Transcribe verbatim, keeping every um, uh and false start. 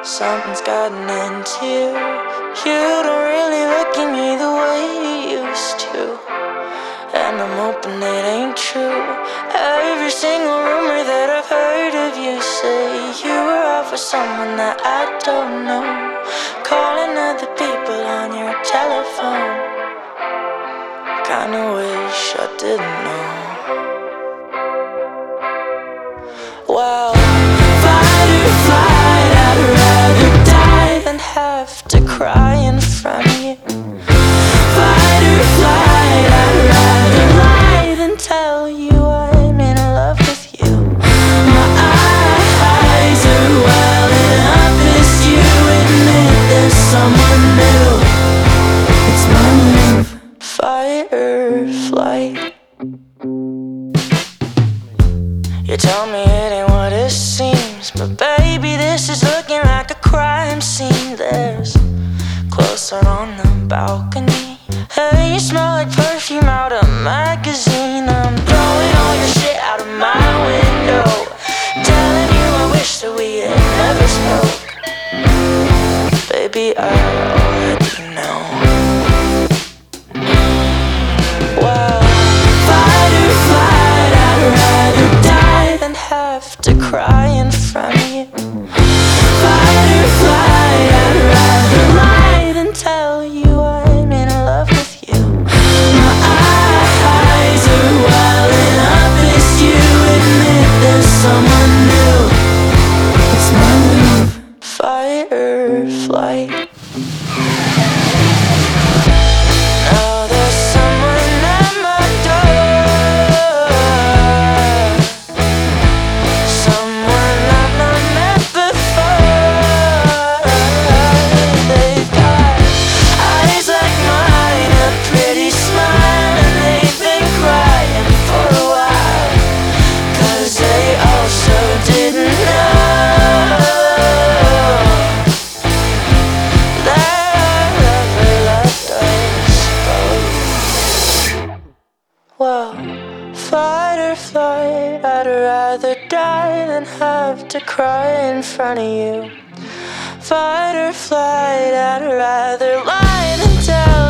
Something's gotten into you. You don't really look at me the way you used to, and I'm hoping it ain't true. Every single rumor that I've heard of you say you were out for someone that I don't know, calling other people on your telephone. Kinda wish I didn't know. Well, fight or flight, I'd rather die than have to cry in front of you. Fight or flight, I'd rather lie than tell you I'm in love with you. My eyes are welling up as you admit there's someone new. It's my move, fight or flight. You tell me it ain't what it seems, but baby, this is looking like a crime scene. There's clothes out on the balcony. Hey, you smell like perfume out of a magazine. I'm throwing all your shit out of my window, telling you I wish that we had never spoke. Baby, I already know. Well, fight or flight, I'd rather die than have to cry in front of you. Fight or flight, I'd rather lie than tell you I'm in love with you. My eyes are welling up as you admit there's someone new. It's my move, fight or flight. Now there's someone at my door, someone I've not met before. They've got eyes like mine, a pretty smile, and they've been crying for a while, 'cause they also didn't know that love left us both. Well, fight or flight, I'd rather die than have to cry in front of you. Fight or flight, I'd rather lie than tell